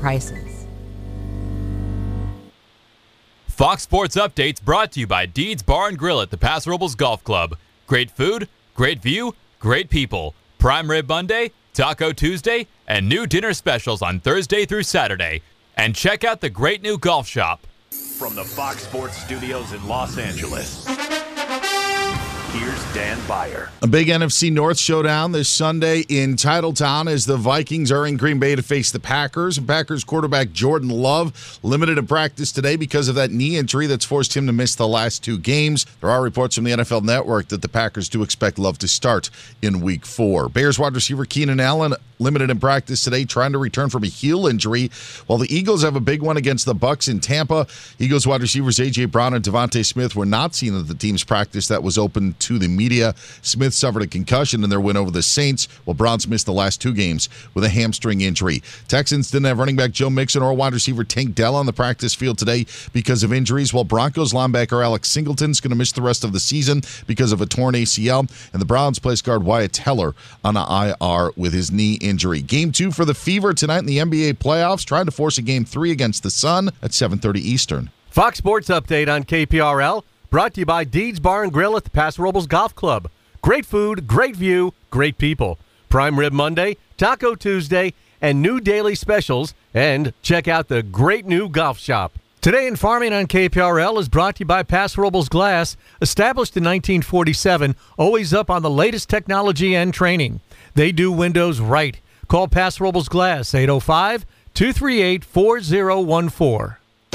prices. Fox Sports Updates brought to you by Deeds Bar and Grill at the Paso Robles Golf Club. Great food, great view, great people. Prime Rib Monday, Taco Tuesday, and new dinner specials on Thursday through Saturday. And check out the great new golf shop. From the Fox Sports Studios in Los Angeles, here's Dan Beyer. A big NFC North showdown this Sunday in Titletown as the Vikings are in Green Bay to face the Packers. And Packers quarterback Jordan Love limited in practice today because of that knee injury that's forced him to miss the last 2 games. There are reports from the NFL Network that the Packers do expect Love to start in Week 4. Bears wide receiver Keenan Allen limited in practice today, trying to return from a heel injury, while the Eagles have a big one against the Bucs in Tampa. Eagles wide receivers A.J. Brown and Devontae Smith were not seen at the team's practice that was open to the media. Smith suffered a concussion in their win over the Saints, while Browns missed the last 2 games with a hamstring injury. Texans didn't have running back Joe Mixon or wide receiver Tank Dell on the practice field today because of injuries, while Broncos linebacker Alex Singleton's going to miss the rest of the season because of a torn ACL, and the Browns place guard Wyatt Teller on an IR with his knee injury. Game 2 for the Fever tonight in the NBA playoffs, trying to force a Game 3 against the Sun at 7:30 Eastern. Fox Sports Update on KPRL, brought to you by Deeds Bar and Grill at the Paso Robles Golf Club. Great food, great view, great people. Prime Rib Monday, Taco Tuesday, and new daily specials. And check out the great new golf shop. Today in Farming on KPRL is brought to you by Paso Robles Glass, established in 1947, always up on the latest technology and training. They do windows right. Call Paso Robles Glass, 805-238-4014.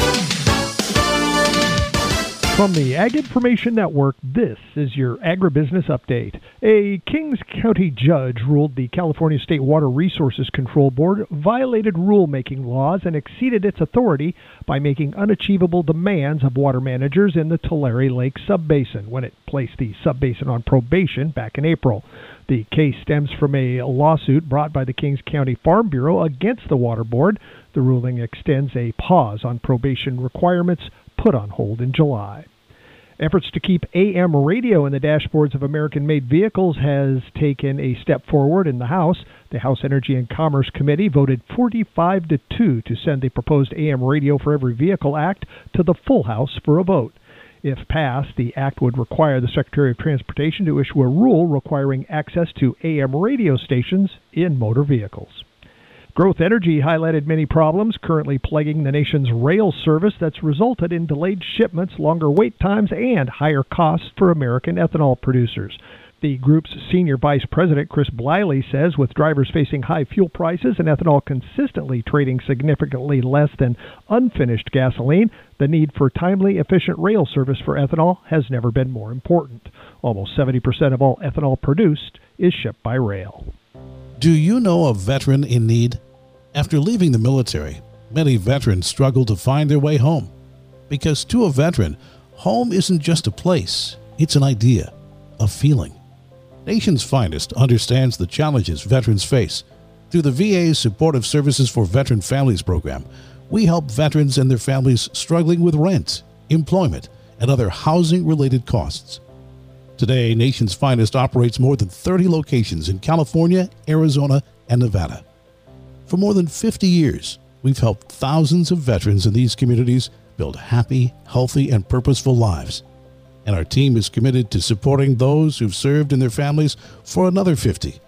From the Ag Information Network, this is your Agribusiness Update. A Kings County judge ruled the California State Water Resources Control Board violated rulemaking laws and exceeded its authority by making unachievable demands of water managers in the Tulare Lake Subbasin when it placed the subbasin on probation back in April. The case stems from a lawsuit brought by the Kings County Farm Bureau against the Water Board. The ruling extends a pause on probation requirements put on hold in July. Efforts to keep AM radio in the dashboards of American-made vehicles has taken a step forward in the House. The House Energy and Commerce Committee voted 45-2 to send the proposed AM Radio for Every Vehicle Act to the full House for a vote. If passed, the act would require the Secretary of Transportation to issue a rule requiring access to AM radio stations in motor vehicles. Growth Energy highlighted many problems currently plaguing the nation's rail service that's resulted in delayed shipments, longer wait times, and higher costs for American ethanol producers. The group's senior vice president, Chris Bliley, says with drivers facing high fuel prices and ethanol consistently trading significantly less than unfinished gasoline, the need for timely, efficient rail service for ethanol has never been more important. Almost 70% of all ethanol produced is shipped by rail. Do you know a veteran in need? After leaving the military, many veterans struggle to find their way home. Because to a veteran, home isn't just a place, it's an idea, a feeling. Nation's Finest understands the challenges veterans face. Through the VA's Supportive Services for Veteran Families program, we help veterans and their families struggling with rent, employment, and other housing-related costs. Today, Nation's Finest operates more than 30 locations in California, Arizona, and Nevada. For more than 50 years, we've helped thousands of veterans in these communities build happy, healthy, and purposeful lives. And our team is committed to supporting those who've served and their families for another 50.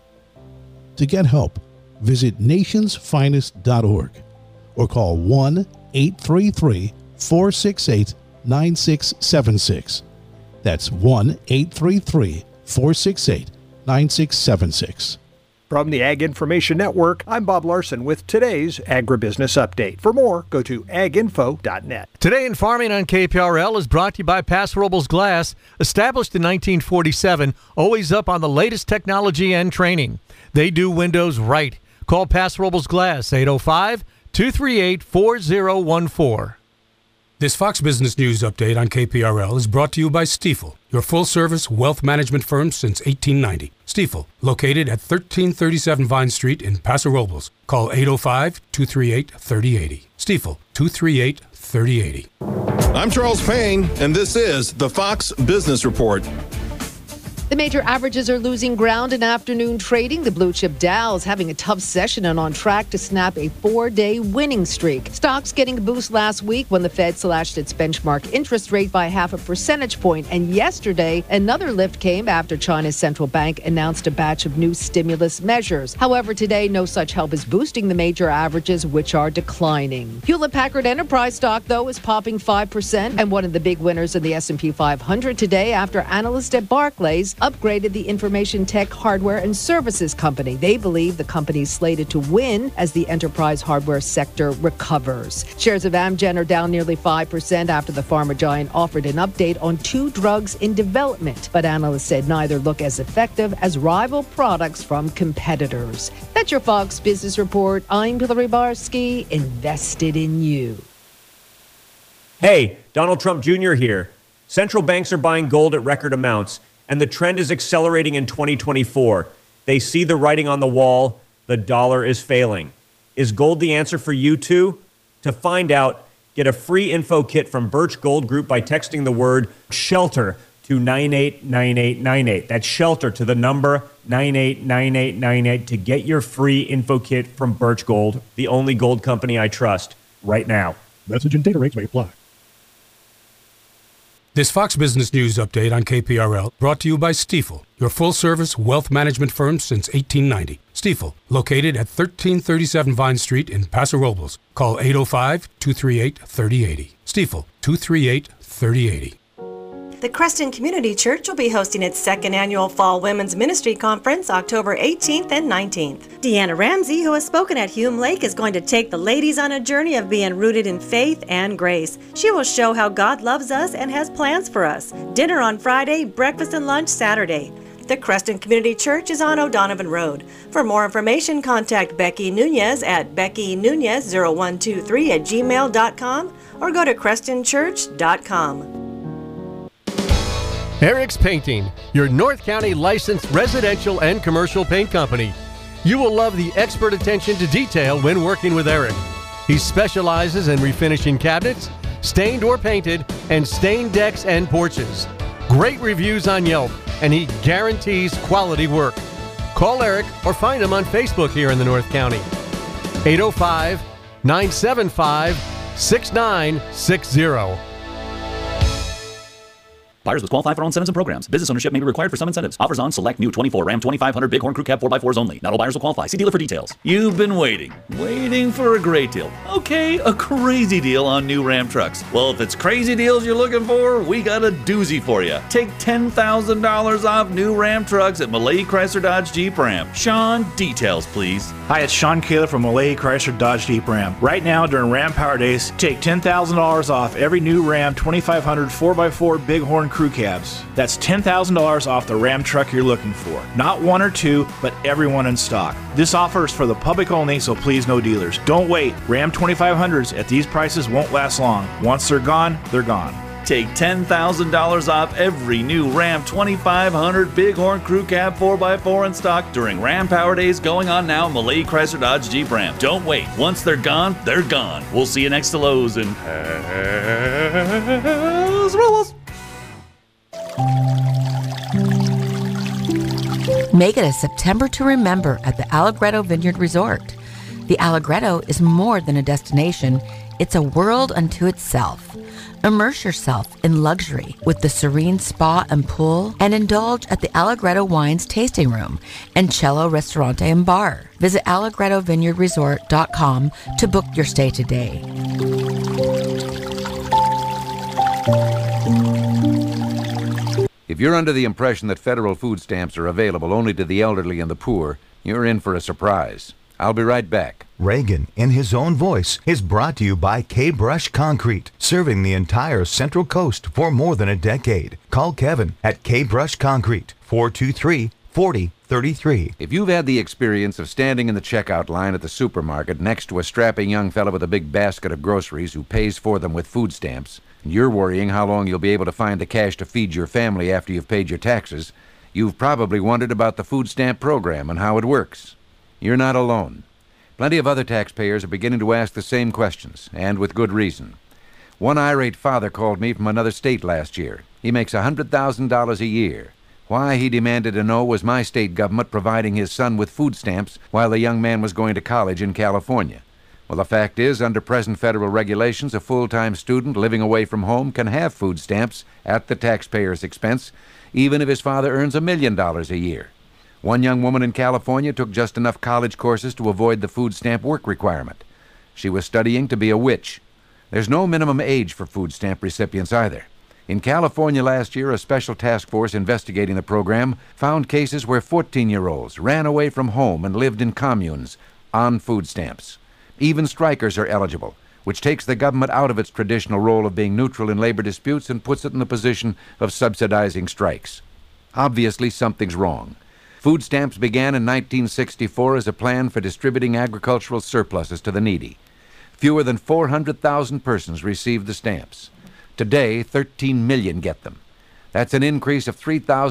To get help, visit nationsfinest.org or call 1-833-468-9676. That's 1-833-468-9676. From the Ag Information Network, I'm Bob Larson with today's Agribusiness Update. For more, go to aginfo.net. Today in Farming on KPRL is brought to you by Paso Robles Glass, established in 1947, always up on the latest technology and training. They do windows right. Call Paso Robles Glass, 805-238-4014. This Fox Business News Update on KPRL is brought to you by Stifel, your full-service wealth management firm since 1890. Stifel, located at 1337 Vine Street in Paso Robles. Call 805-238-3080. Stifel, 238-3080. I'm Charles Payne, and this is the Fox Business Report. The major averages are losing ground in afternoon trading. The blue chip Dow is having a tough session and on track to snap a 4-day winning streak. Stocks getting a boost last week when the Fed slashed its benchmark interest rate by 0.5 percentage point. And yesterday, another lift came after China's central bank announced a batch of new stimulus measures. However, today, no such help is boosting the major averages, which are declining. Hewlett-Packard Enterprise stock, though, is popping 5% and one of the big winners in the S&P 500 today after analysts at Barclays upgraded the information tech hardware and services company. They believe the company is slated to win as the enterprise hardware sector recovers. Shares of Amgen are down nearly 5% after the pharma giant offered an update on 2 drugs in development, but analysts said neither look as effective as rival products from competitors. That's your Fox Business Report. I'm Hillary Barsky, invested in you. Hey, Donald Trump Jr. here. Central banks are buying gold at record amounts, and the trend is accelerating in 2024. They see the writing on the wall. The dollar is failing. Is gold the answer for you too? To find out, get a free info kit from Birch Gold Group by texting the word SHELTER to 989898. That's SHELTER to the number 989898 to get your free info kit from Birch Gold, the only gold company I trust, right now. Message and data rates may apply. This Fox Business News update on KPRL brought to you by Stifel, your full-service wealth management firm since 1890. Stifel, located at 1337 Vine Street in Paso Robles. Call 805-238-3080. Stifel, 238-3080. The Creston Community Church will be hosting its second annual Fall Women's Ministry Conference October 18th and 19th. Deanna Ramsey, who has spoken at Hume Lake, is going to take the ladies on a journey of being rooted in faith and grace. She will show how God loves us and has plans for us. Dinner on Friday, breakfast and lunch Saturday. The Creston Community Church is on O'Donovan Road. For more information, contact Becky Nunez at beckynunez0123@gmail.com or go to crestonchurch.com. Eric's Painting, your North County licensed residential and commercial paint company. You will love the expert attention to detail when working with Eric. He specializes in refinishing cabinets, stained or painted, and stained decks and porches. Great reviews on Yelp, and he guarantees quality work. Call Eric or find him on Facebook here in the North County. 805-975-6960. Buyers must qualify for all incentives and programs. Business ownership may be required for some incentives. Offers on select new 24 Ram 2500 Bighorn Crew Cab 4x4s only. Not all buyers will qualify. See dealer for details. You've been waiting for a great deal. Okay, a crazy deal on new Ram trucks. Well, if it's crazy deals you're looking for, we got a doozy for you. Take $10,000 off new Ram trucks at Malay Chrysler Dodge Jeep Ram. Sean, details please. Hi, it's Sean Kaler from Malay Chrysler Dodge Jeep Ram. Right now during Ram Power Days, take $10,000 off every new Ram 2500 4x4 Bighorn Crew Cabs. That's $10,000 off the Ram truck you're looking for. Not one or two, but everyone in stock. This offer is for the public only, so please no dealers. Don't wait. Ram 2500s at these prices won't last long. Once they're gone, they're gone. Take $10,000 off every new Ram 2500 Bighorn Crew Cab 4x4 in stock during Ram Power Days going on now at Malay Chrysler Dodge Jeep Ram. Don't wait. Once they're gone, they're gone. We'll see you next to Lowe's and Paso. Make it a September to remember at the Allegretto Vineyard Resort. The Allegretto is more than a destination, it's a world unto itself. Immerse yourself in luxury with the serene spa and pool, and indulge at the Allegretto Wines tasting room and Cello Ristorante and Bar. Visit allegrettovineyardresort.com to book your stay today. If you're under the impression that federal food stamps are available only to the elderly and the poor, you're in for a surprise. I'll be right back. Reagan, in his own voice, is brought to you by K-Brush Concrete, serving the entire Central Coast for more than a decade. Call Kevin at K-Brush Concrete, 423-4033. If you've had the experience of standing in the checkout line at the supermarket next to a strapping young fellow with a big basket of groceries who pays for them with food stamps, and you're worrying how long you'll be able to find the cash to feed your family after you've paid your taxes, you've probably wondered about the food stamp program and how it works. You're not alone. Plenty of other taxpayers are beginning to ask the same questions, and with good reason. One irate father called me from another state last year. He makes $100,000 a year. Why, he demanded to know, was my state government providing his son with food stamps while the young man was going to college in California? Well, the fact is, under present federal regulations, a full-time student living away from home can have food stamps at the taxpayer's expense, even if his father earns $1 million a year. One young woman in California took just enough college courses to avoid the food stamp work requirement. She was studying to be a witch. There's no minimum age for food stamp recipients either. In California last year, a special task force investigating the program found cases where 14-year-olds ran away from home and lived in communes on food stamps. Even strikers are eligible, which takes the government out of its traditional role of being neutral in labor disputes and puts it in the position of subsidizing strikes. Obviously, something's wrong. Food stamps began in 1964 as a plan for distributing agricultural surpluses to the needy. Fewer than 400,000 persons received the stamps. Today, 13 million get them. That's an increase of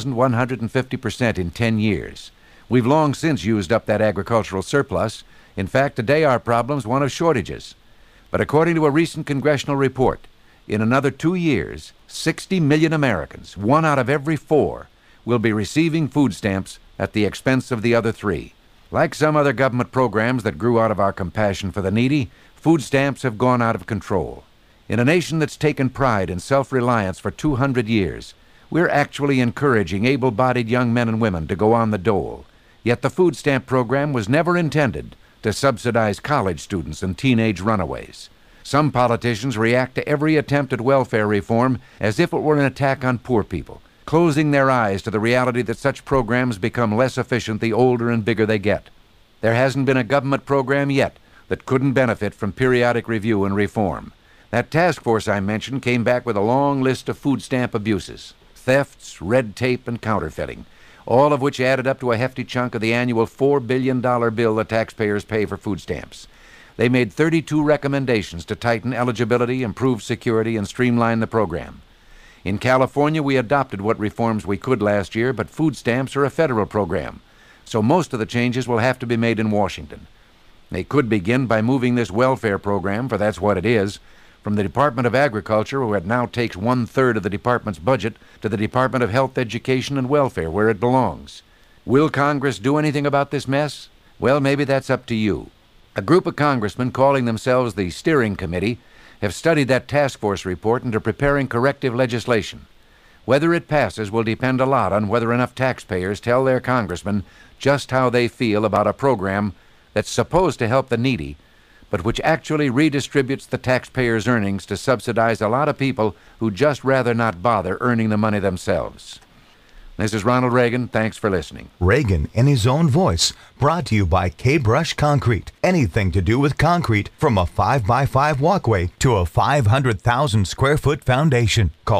3,150% in 10 years. We've long since used up that agricultural surplus. In fact, today our problem's one of shortages. But according to a recent congressional report, in another 2 years, 60 million Americans, 1 out of every 4, will be receiving food stamps at the expense of the other 3. Like some other government programs that grew out of our compassion for the needy, food stamps have gone out of control. In a nation that's taken pride in self-reliance for 200 years, we're actually encouraging able-bodied young men and women to go on the dole. Yet the food stamp program was never intended to subsidize college students and teenage runaways. Some politicians react to every attempt at welfare reform as if it were an attack on poor people, closing their eyes to the reality that such programs become less efficient the older and bigger they get. There hasn't been a government program yet that couldn't benefit from periodic review and reform. That task force I mentioned came back with a long list of food stamp abuses, thefts, red tape, and counterfeiting, all of which added up to a hefty chunk of the annual $4 billion bill the taxpayers pay for food stamps. They made 32 recommendations to tighten eligibility, improve security, and streamline the program. In California, we adopted what reforms we could last year, but food stamps are a federal program, so most of the changes will have to be made in Washington. They could begin by moving this welfare program, for that's what it is, from the Department of Agriculture, where it now takes 1/3 of the department's budget, to the Department of Health, Education, and Welfare, where it belongs. Will Congress do anything about this mess? Well, maybe that's up to you. A group of congressmen calling themselves the Steering Committee have studied that task force report and are preparing corrective legislation. Whether it passes will depend a lot on whether enough taxpayers tell their congressmen just how they feel about a program that's supposed to help the needy, but which actually redistributes the taxpayers' earnings to subsidize a lot of people who just rather not bother earning the money themselves. This is Ronald Reagan. Thanks for listening. Reagan in his own voice, brought to you by K-Brush Concrete. Anything to do with concrete, from a 5x5 walkway to a 500,000 square foot foundation. Call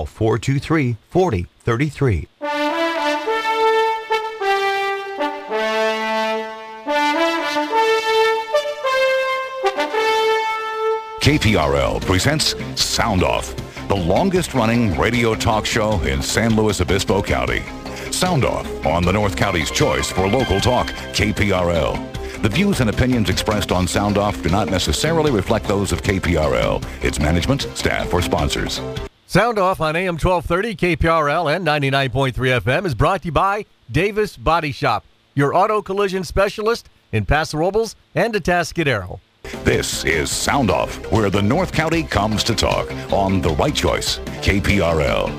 423-4033. KPRL presents Sound Off, the longest-running radio talk show in San Luis Obispo County. Sound Off on the North County's choice for local talk, KPRL. The views and opinions expressed on Sound Off do not necessarily reflect those of KPRL, its management, staff, or sponsors. Sound Off on AM 1230, KPRL, and 99.3 FM is brought to you by Davis Body Shop, your auto collision specialist in Paso Robles and Atascadero. This is Sound Off, where the North County comes to talk on The Right Choice, KPRL.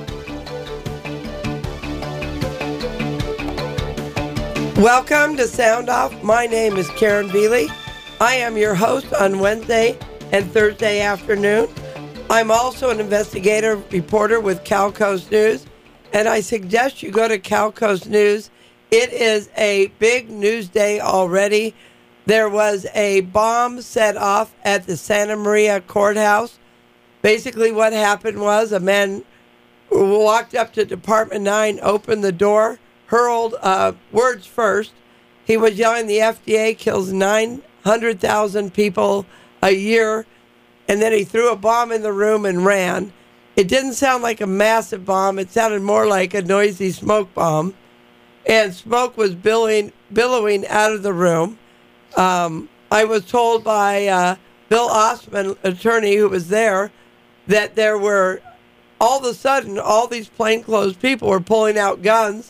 Welcome to Sound Off. My name is Karen Veely. I am your host on Wednesday and Thursday afternoon. I'm also an investigative reporter with Cal Coast News, and I suggest you go to Cal Coast News. It is a big news day already. There was a bomb set off at the Santa Maria courthouse. Basically what happened was a man walked up to Department 9, opened the door, hurled words first. He was yelling the FDA kills 900,000 people a year, and then he threw a bomb in the room and ran. It didn't sound like a massive bomb. It sounded more like a noisy smoke bomb, and smoke was billowing out of the room. I was told by Bill Osman, attorney who was there, that there were, all of a sudden, all these plainclothes people were pulling out guns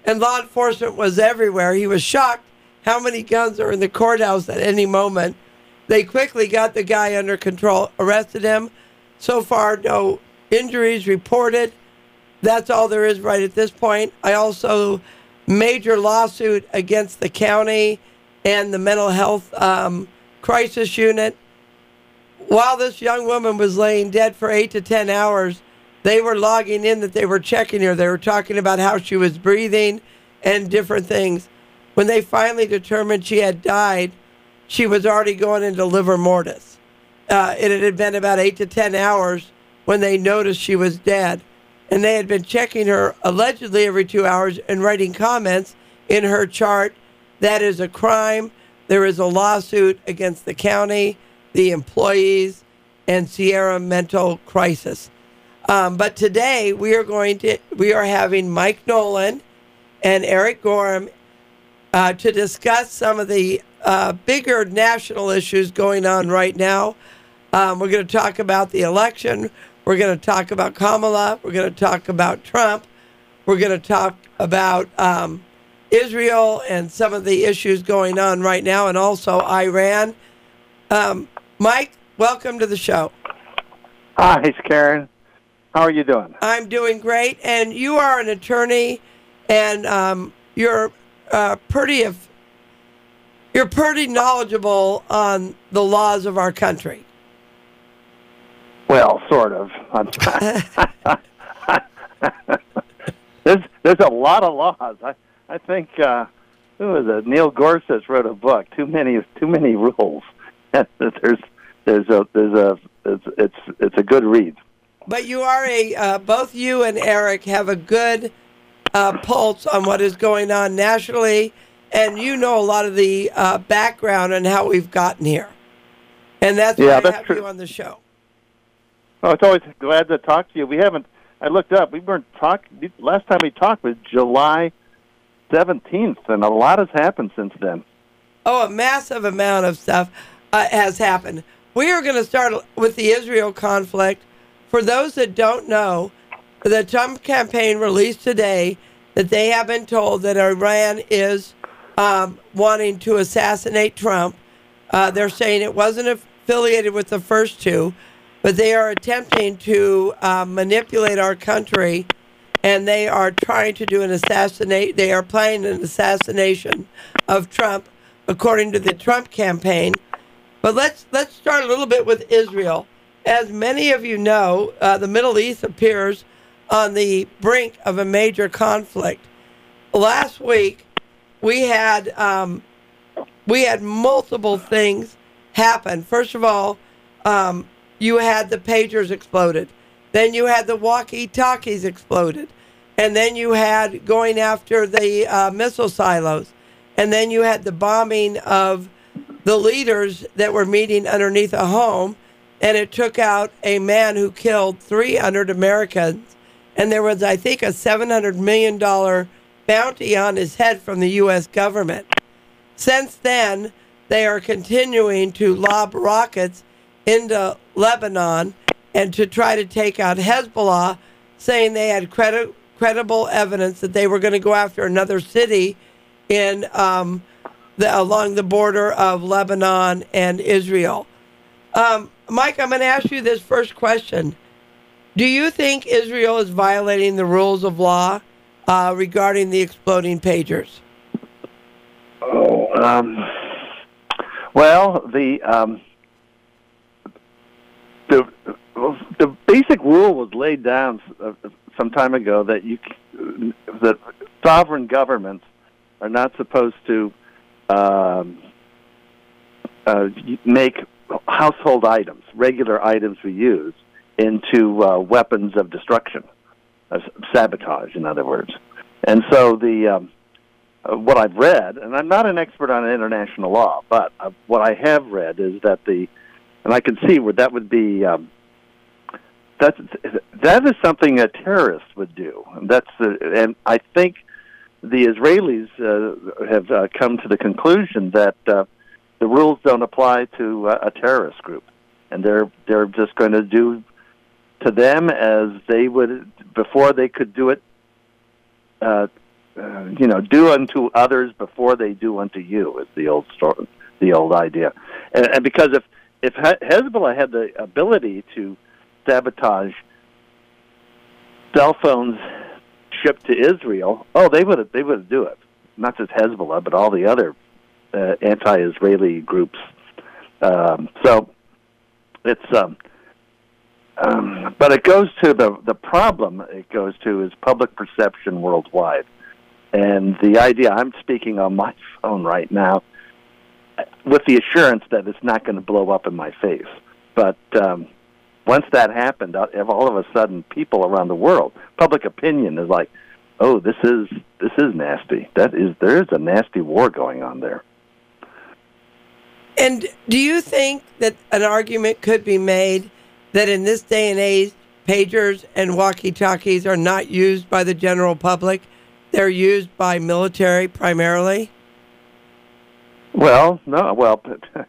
and law enforcement was everywhere. He was shocked how many guns are in the courthouse at any moment. They quickly got the guy under control, arrested him. So far, no injuries reported. That's all there is right at this point. I also major lawsuit against the county and the mental health crisis unit. While this young woman was laying dead for 8 to 10 hours, they were logging in that they were checking her. They were talking about how she was breathing and different things. When they finally determined she had died, she was already going into livor mortis. It had been about 8 to 10 hours when they noticed she was dead. And they had been checking her allegedly every 2 hours and writing comments in her chart. That is a crime. There is a lawsuit against the county, the employees, and Sierra Mental Crisis. But today we are having Mike Nolan and Eric Gorham to discuss some of the bigger national issues going on right now. We're going to talk about the election. We're going to talk about Kamala. We're going to talk about Trump. We're going to talk about Israel and some of the issues going on right now, and also Iran. Mike, welcome to the show. Hi, it's Karen. How are you doing? I'm doing great. And you are an attorney, and you're pretty knowledgeable on the laws of our country. Well, sort of. There's a lot of laws. I think who was it? Neil Gorsuch wrote a book. Too many rules. It's a good read. But you are both you and Eric have a good pulse on what is going on nationally, and you know a lot of the background and how we've gotten here. And that's why I have you on the show. Oh, it's always glad to talk to you. I looked up. We weren't talking. Last time we talked was July 17th, and a lot has happened since then. Oh, a massive amount of stuff has happened. We are going to start with the Israel conflict. For those that don't know, the Trump campaign released today that they have been told that Iran is wanting to assassinate Trump. They're saying it wasn't affiliated with the first two, but they are attempting to manipulate our country, and they are trying to do they are planning an assassination of Trump, according to the Trump campaign. But let's start a little bit with Israel. As many of you know, the Middle East appears on the brink of a major conflict. Last week, we had multiple things happen. First of all, you had the pagers exploded. Then you had the walkie-talkies exploded. And then you had going after the missile silos. And then you had the bombing of the leaders that were meeting underneath a home. And it took out a man who killed 300 Americans. And there was, I think, a $700 million bounty on his head from the U.S. government. Since then, they are continuing to lob rockets into Lebanon and to try to take out Hezbollah, saying they had credible evidence that they were going to go after another city in along the border of Lebanon and Israel. Mike, I'm going to ask you this first question. Do you think Israel is violating the rules of law regarding the exploding pagers? Well, the basic rule was laid down some time ago that that sovereign governments are not supposed to make household items, regular items we use, into weapons of destruction, sabotage, in other words. And so what I've read, and I'm not an expert on international law, but what I have read is that and I can see where that would be, that is something a terrorist would do. And I think the Israelis have come to the conclusion that the rules don't apply to a terrorist group, and they're just going to do to them as they would before they could do it do unto others before they do unto you is the old story, the old idea. And because if Hezbollah had the ability to sabotage cell phones shipped to Israel, they would do it. Not just Hezbollah, but all the other anti-Israeli groups. So it's, but it goes to the problem. It goes to is public perception worldwide, and the idea. I'm speaking on my phone right now, with the assurance that it's not going to blow up in my face. But once that happened, all of a sudden, people around the world, public opinion is like, "Oh, this is nasty. There is a nasty war going on there." And do you think that an argument could be made that in this day and age, pagers and walkie-talkies are not used by the general public? They're used by military primarily? Well, no. Well,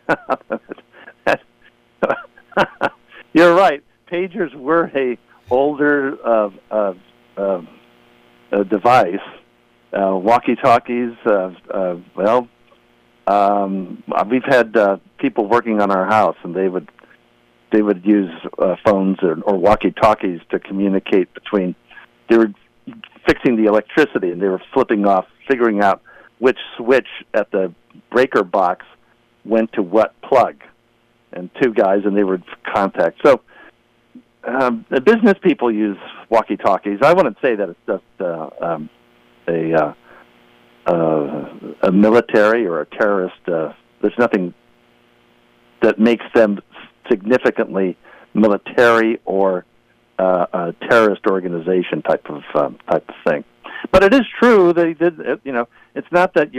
you're right. Pagers were a older device. Walkie-talkies, we've had people working on our house, and they would use phones or walkie-talkies to communicate between. They were fixing the electricity, and they were figuring out which switch at the breaker box went to what plug, and two guys, and they would contact. So the business people use walkie-talkies. I wouldn't say that it's just a military or a terrorist. There's nothing that makes them significantly military or a terrorist organization type of thing. But it is true they did. It's not that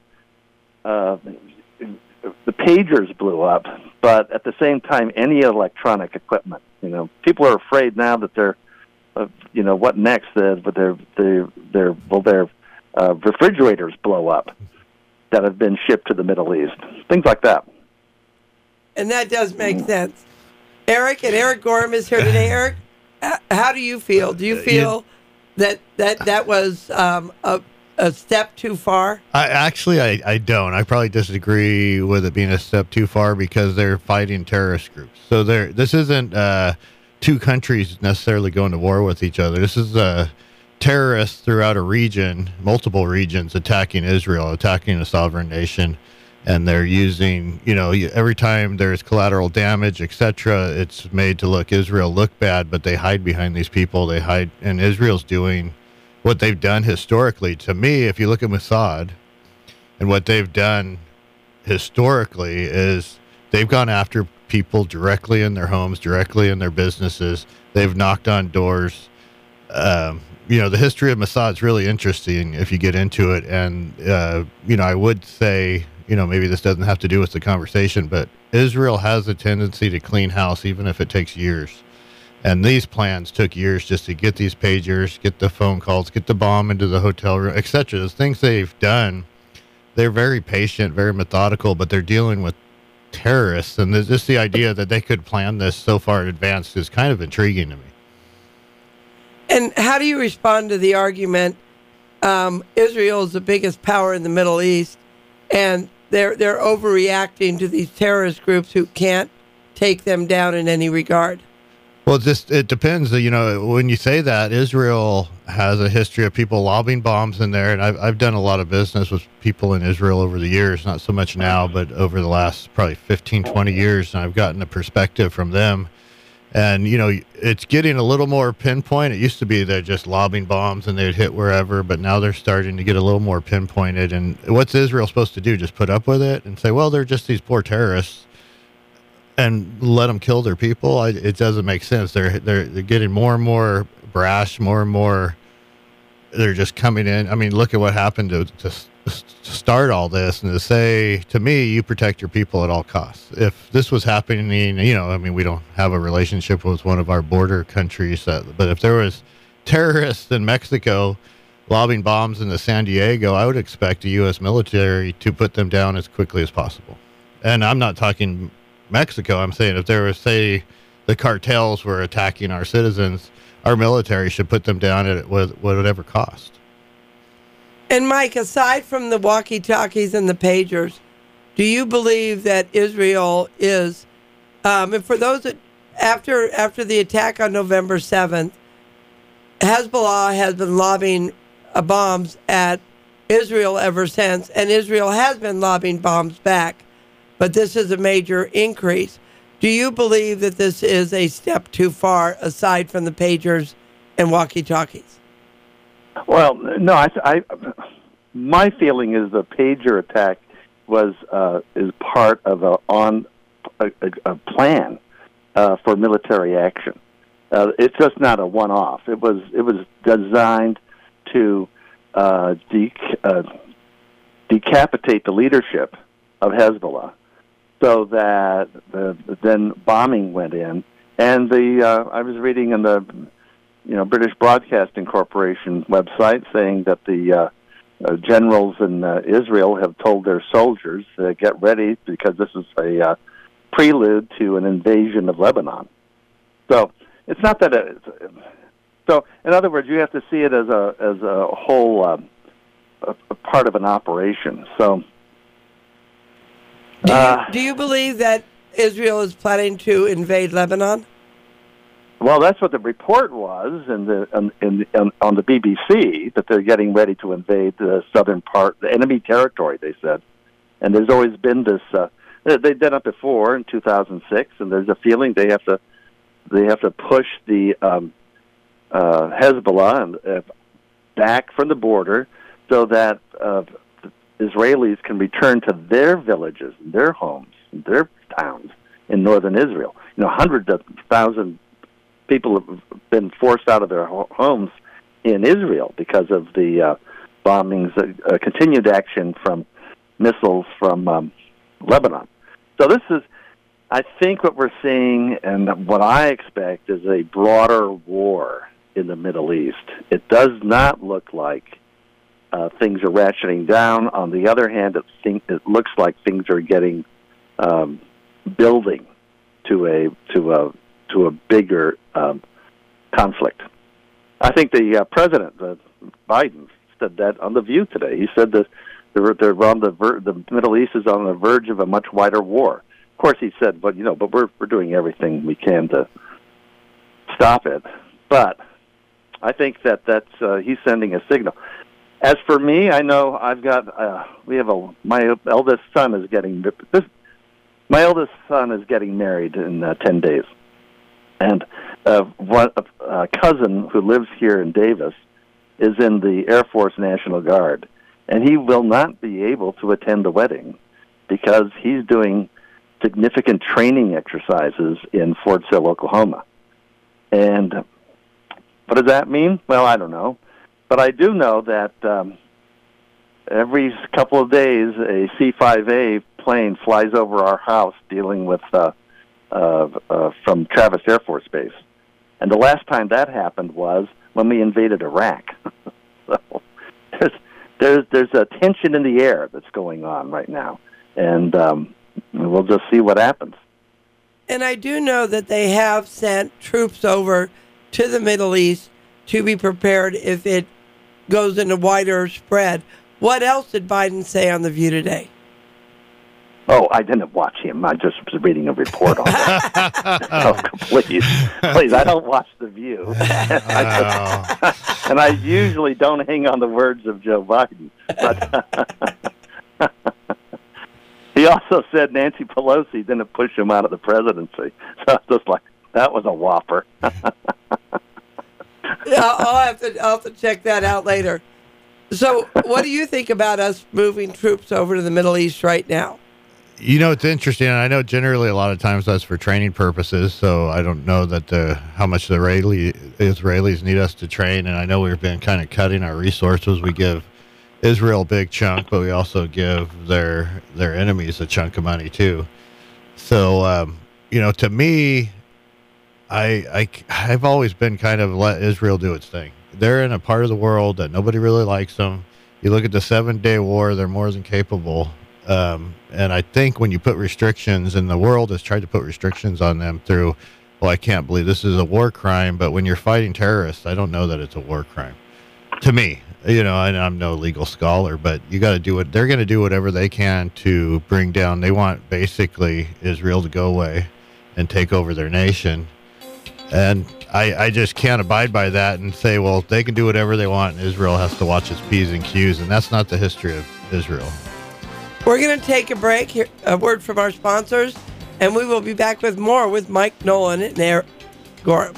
the pagers blew up, but at the same time, any electronic equipment. People are afraid now that they're, what next? But their refrigerators blow up that have been shipped to the Middle East. Things like that. And that does make sense. Eric Gorham is here today. Eric, how do you feel? Do you feel that was a step too far? I don't. I probably disagree with it being a step too far because they're fighting terrorist groups. So this isn't two countries necessarily going to war with each other. This is terrorists throughout a region, multiple regions, attacking Israel, attacking a sovereign nation. And they're using, every time there's collateral damage, etc., it's made to Israel look bad, but they hide behind these people. They hide, and Israel's doing what they've done historically. To me, if you look at Mossad and what they've done historically is they've gone after people directly in their homes, directly in their businesses. They've knocked on doors. The history of Mossad is really interesting if you get into it. And, I would say, maybe this doesn't have to do with the conversation, but Israel has a tendency to clean house, even if it takes years. And these plans took years just to get these pagers, get the phone calls, get the bomb into the hotel room, etc. Those things they've done, they're very patient, very methodical, but they're dealing with terrorists. And there's just the idea that they could plan this so far in advance is kind of intriguing to me. And how do you respond to the argument, Israel is the biggest power in the Middle East, and they're overreacting to these terrorist groups who can't take them down in any regard? Well, it depends. When you say that, Israel has a history of people lobbing bombs in there, and I've done a lot of business with people in Israel over the years, not so much now, but over the last probably 15, 20 years, and I've gotten a perspective from them. And, it's getting a little more pinpoint. It used to be they're just lobbing bombs and they'd hit wherever, but now they're starting to get a little more pinpointed. And what's Israel supposed to do? Just put up with it and say, well, they're just these poor terrorists and let them kill their people? It doesn't make sense. They're getting more and more brash, more and more. They're just coming in. I mean, look at what happened to start all this and to say, to me, you protect your people at all costs. If this was happening, we don't have a relationship with one of our border countries, but if there was terrorists in Mexico lobbing bombs into San Diego, I would expect the U.S. military to put them down as quickly as possible. And I'm not talking Mexico. I'm saying if there was, say, the cartels were attacking our citizens, our military should put them down at whatever cost. And Mike, aside from the walkie-talkies and the pagers, do you believe that Israel is, and for those that, after the attack on November 7th, Hezbollah has been lobbing bombs at Israel ever since, and Israel has been lobbing bombs back, but this is a major increase. Do you believe that this is a step too far, aside from the pagers and walkie-talkies? Well, no, my feeling is the pager attack is part of a plan for military action. It's just not a one-off. It was designed to decapitate the leadership of Hezbollah, so that then bombing went in. And I was reading in the British Broadcasting Corporation website saying that the generals in Israel have told their soldiers to get ready because this is a prelude to an invasion of Lebanon. So it's not that so in other words, you have to see it as a whole a part of an operation. So do you believe that Israel is planning to invade Lebanon? Well, that's what the report was on the BBC, that they're getting ready to invade the southern part, the enemy territory, they said. And there's always been this. They've done it before in 2006, and there's a feeling they have to push the Hezbollah back from the border so that Israelis can return to their villages, their homes, their towns in northern Israel. Hundreds of thousands people have been forced out of their homes in Israel because of the bombings, continued action from missiles from Lebanon. So this is, I think, what we're seeing, and what I expect is a broader war in the Middle East. It does not look like things are ratcheting down. On the other hand, it looks like things are getting building to a bigger conflict. I think the president, Biden, said that on The View today. He said that they're on the Middle East is on the verge of a much wider war. Of course, he said, but we're doing everything we can to stop it. But I think that's he's sending a signal. As for me, I know I've got my eldest son is getting married in 10 days. And a cousin who lives here in Davis is in the Air Force National Guard, and he will not be able to attend the wedding because he's doing significant training exercises in Fort Sill, Oklahoma. And what does that mean? Well, I don't know. But I do know that every couple of days a C-5A plane flies over our house dealing with from Travis Air Force Base. And the last time that happened was when we invaded Iraq. So there's a tension in the air that's going on right now. And we'll just see what happens. And I do know that they have sent troops over to the Middle East to be prepared if it goes in a wider spread. What else did Biden say on The View today? Oh, I didn't watch him. I just was reading a report on that. Oh, please, I don't watch The View. And I usually don't hang on the words of Joe Biden. But he also said Nancy Pelosi didn't push him out of the presidency. So I was just like, that was a whopper. I'll have to check that out later. So what do you think about us moving troops over to the Middle East right now? It's interesting. I know generally a lot of times that's for training purposes, so I don't know that how much the Israelis need us to train, and I know we've been kind of cutting our resources. We give Israel a big chunk, but we also give their enemies a chunk of money too. So, to me, I've always been kind of let Israel do its thing. They're in a part of the world that nobody really likes them. You look at the 7-day war, they're more than capable. And I think when you put restrictions, and the world has tried to put restrictions on them through, I can't believe this is a war crime, but when you're fighting terrorists, I don't know that it's a war crime. To me, And I'm no legal scholar, but you got to do it. They're going to do whatever they can to bring down. They want basically Israel to go away and take over their nation. And I just can't abide by that and say, well, they can do whatever they want, and Israel has to watch its P's and Q's, and that's not the history of Israel. We're going to take a break here, a word from our sponsors, and we will be back with more with Mike Nolan and Eric Gorham.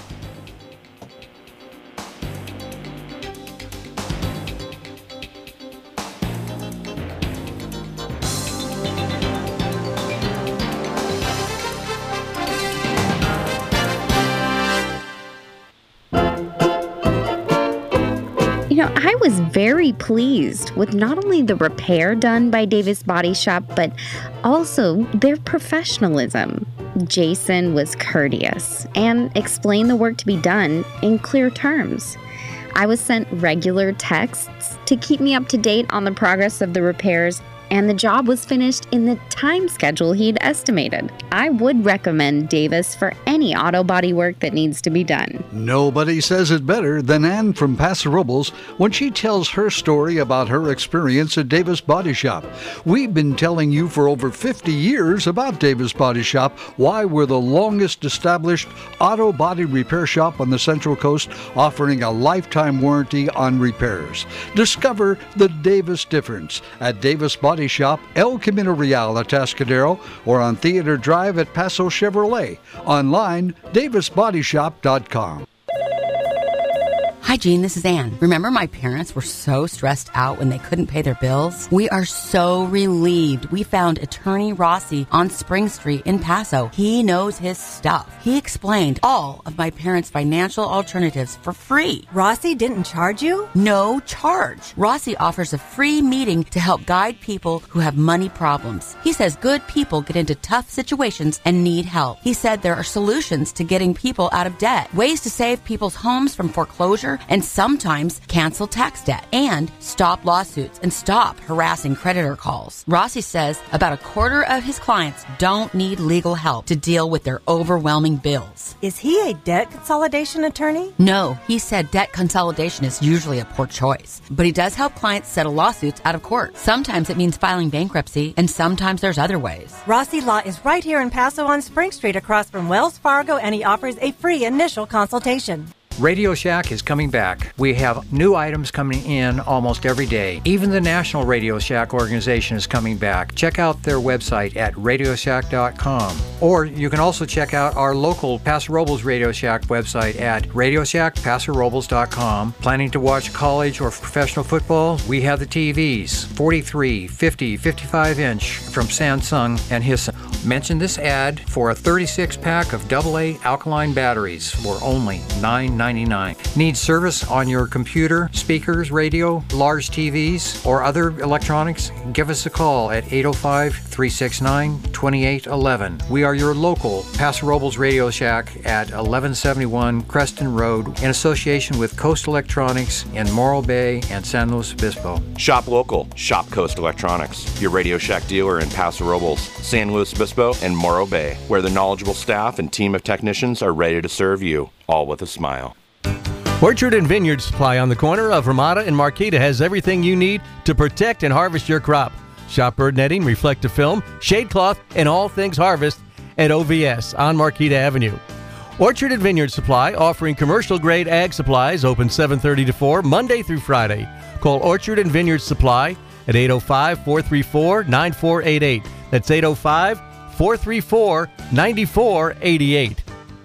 I was very pleased with not only the repair done by Davis Body Shop, but also their professionalism. Jason was courteous and explained the work to be done in clear terms. I was sent regular texts to keep me up to date on the progress of the repairs, and the job was finished in the time schedule he'd estimated. I would recommend Davis for any auto body work that needs to be done. Nobody says it better than Ann from Paso Robles when she tells her story about her experience at Davis Body Shop. We've been telling you for over 50 years about Davis Body Shop, why we're the longest established auto body repair shop on the Central Coast, offering a lifetime warranty on repairs. Discover the Davis difference at Davis Body Shop, El Camino Real at Atascadero, or on Theater Drive at Paso Chevrolet. Online, davisbodyshop.com. Hi, Jean, this is Ann. Remember my parents were so stressed out when they couldn't pay their bills? We are so relieved we found Attorney Rossi on Spring Street in Paso. He knows his stuff. He explained all of my parents' financial alternatives for free. Rossi didn't charge you? No charge. Rossi offers a free meeting to help guide people who have money problems. He says good people get into tough situations and need help. He said there are solutions to getting people out of debt, ways to save people's homes from foreclosure, and sometimes cancel tax debt, and stop lawsuits and stop harassing creditor calls. Rossi says about a quarter of his clients don't need legal help to deal with their overwhelming bills. Is he a debt consolidation attorney? No, he said debt consolidation is usually a poor choice, but he does help clients settle lawsuits out of court. Sometimes it means filing bankruptcy, and sometimes there's other ways. Rossi Law is right here in Paso on Spring Street across from Wells Fargo, and he offers a free initial consultation. Radio Shack is coming back. We have new items coming in almost every day. Even the National Radio Shack organization is coming back. Check out their website at radioshack.com. Or you can also check out our local Paso Robles Radio Shack website at radioshackpasorobles.com. Planning to watch college or professional football? We have the TVs, 43, 50, 55-inch from Samsung and Hisense. Mention this ad for a 36-pack of AA alkaline batteries for only $9.99. Need service on your computer, speakers, radio, large TVs, or other electronics? Give us a call at 805-369-2811. We are your local Paso Robles Radio Shack at 1171 Creston Road in association with Coast Electronics in Morro Bay and San Luis Obispo. Shop local. Shop Coast Electronics, your Radio Shack dealer in Paso Robles, San Luis Obispo, and Morro Bay, where the knowledgeable staff and team of technicians are ready to serve you, all with a smile. Orchard and Vineyard Supply on the corner of Ramada and Marquita has everything you need to protect and harvest your crop. Shop bird netting, reflective film, shade cloth, and all things harvest at OVS on Marquita Avenue. Orchard and Vineyard Supply, offering commercial-grade ag supplies, open 7:30 to 4, Monday through Friday. Call Orchard and Vineyard Supply at 805-434-9488. That's 805-434-9488.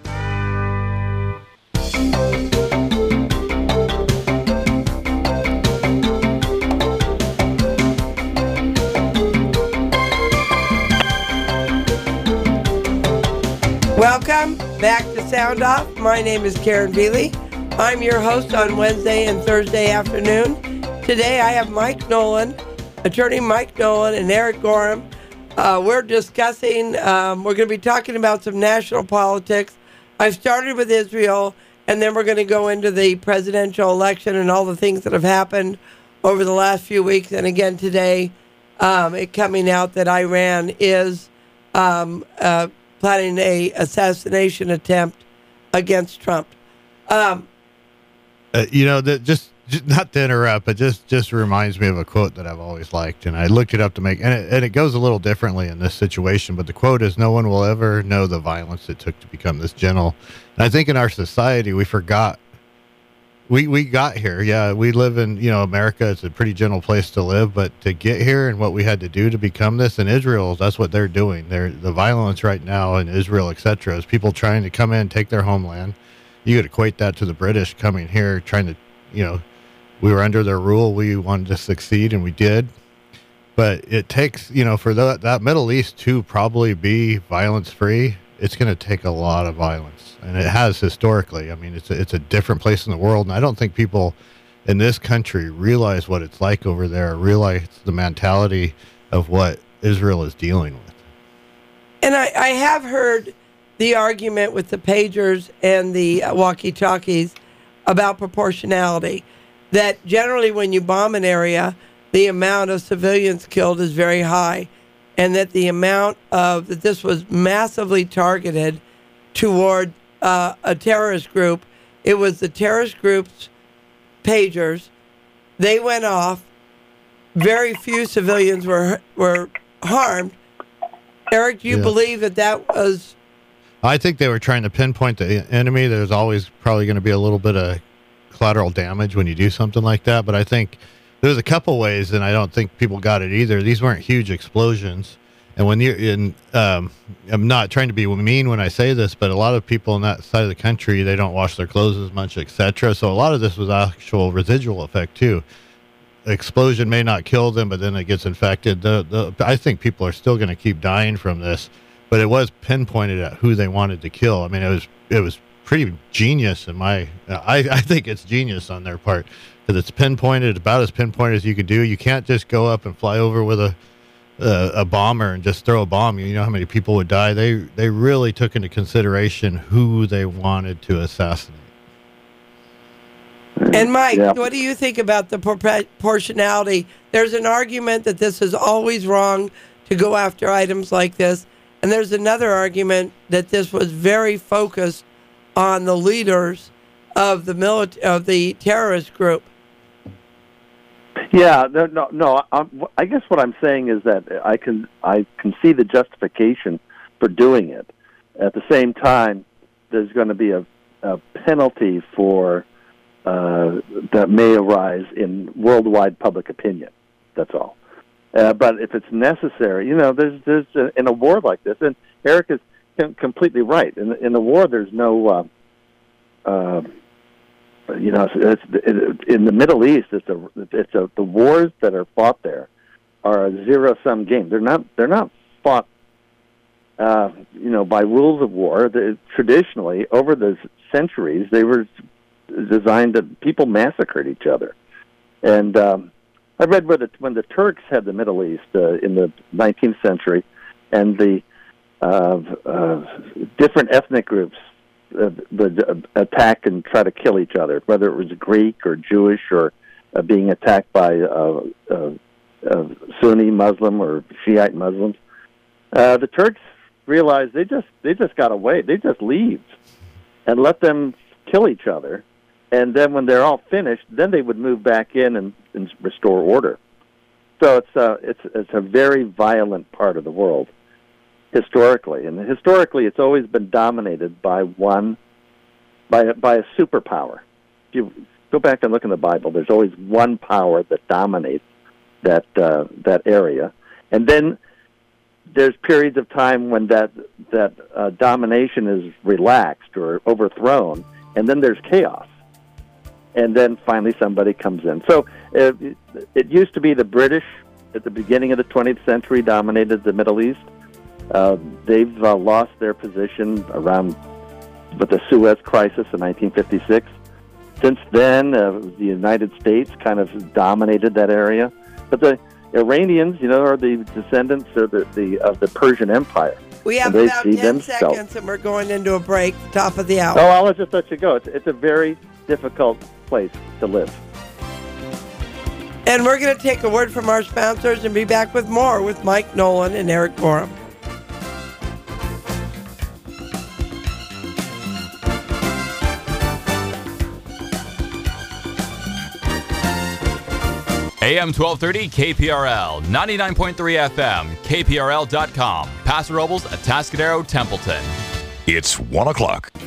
Welcome back to Sound Off. My name is Karen Veely. I'm your host on Wednesday and Thursday afternoon. Today I have Mike Nolan, attorney Mike Nolan, and Eric Gorham. We're discussing, we're going to be talking about some national politics. I've started with Israel, and then we're going to go into the presidential election and all the things that have happened over the last few weeks. And again today, it coming out that Iran is planning a assassination attempt against Trump. Just not to interrupt, but just reminds me of a quote that I've always liked, and I looked it up to make, and it goes a little differently in this situation, but the quote is, "No one will ever know the violence it took to become this gentle." And I think in our society, we forgot. We got here. Yeah, we live in, America. It's a pretty gentle place to live, but to get here and what we had to do to become this in Israel, that's what they're doing. The violence right now in Israel, etc., is people trying to come in, take their homeland. You could equate that to the British coming here, trying to, we were under their rule. We wanted to succeed, and we did. But it takes, for that Middle East to probably be violence-free, it's going to take a lot of violence, and it has historically. I mean, it's a different place in the world, and I don't think people in this country realize what it's like over there, realize the mentality of what Israel is dealing with. And I have heard the argument with the pagers and the walkie-talkies about proportionality, that generally when you bomb an area, the amount of civilians killed is very high, and that the amount of that this was massively targeted toward a terrorist group. It was the terrorist group's pagers. They went off. Very few civilians were harmed. Eric, do you believe that was? I think they were trying to pinpoint the enemy. There's always probably going to be a little bit of collateral damage when you do something like that, but I think there's a couple ways, and I don't think people got it either. These weren't huge explosions. And when you're in, I'm not trying to be mean when I say this, but a lot of people in that side of the country, they don't wash their clothes as much, etc. So a lot of this was actual residual effect too. Explosion may not kill them, but then it gets infected. I think people are still going to keep dying from this, but it was pinpointed at who they wanted to kill. I mean, it was pretty genius in my. I think it's genius on their part. Because it's pinpointed, about as pinpointed as you could do. You can't just go up and fly over with a bomber and just throw a bomb. You know how many people would die. They really took into consideration who they wanted to assassinate. And Mike, what do you think about the proportionality? There's an argument that this is always wrong to go after items like this, and there's another argument that this was very focused on the leaders of the terrorist group. Yeah, no. I guess what I'm saying is that I can see the justification for doing it. At the same time, there's going to be a penalty for that may arise in worldwide public opinion. That's all. But if it's necessary, there's in a war like this, and Eric is completely right. In a war, there's no. It's in the Middle East. The wars that are fought there are a zero-sum game. They're not fought, by rules of war. Traditionally, over the centuries, they were designed to people massacred each other. And I read when the Turks had the Middle East in the 19th century, and the different ethnic groups would attack and try to kill each other, whether it was Greek or Jewish or being attacked by Sunni Muslim or Shiite Muslims. The Turks realized they just got away. They just leave and let them kill each other, and then when they're all finished, then they would move back in and restore order. So it's a very violent part of the world. Historically, it's always been dominated by a superpower. If you go back and look in the Bible, there's always one power that dominates that area, and then there's periods of time when that domination is relaxed or overthrown, and then there's chaos, and then finally somebody comes in. So it used to be the British at the beginning of the 20th century dominated the Middle East. They've lost their position around with the Suez Crisis in 1956. Since then, the United States kind of dominated that area. But the Iranians, are the descendants of the Persian Empire. We have about 10 seconds, and we're going into a break, top of the hour. Oh, I'll just let you go. It's a very difficult place to live. And we're going to take a word from our sponsors and be back with more with Mike Nolan and Eric Gorham. AM 1230 KPRL, 99.3 FM, KPRL.com, Paso Robles, Atascadero, Templeton. It's 1 o'clock.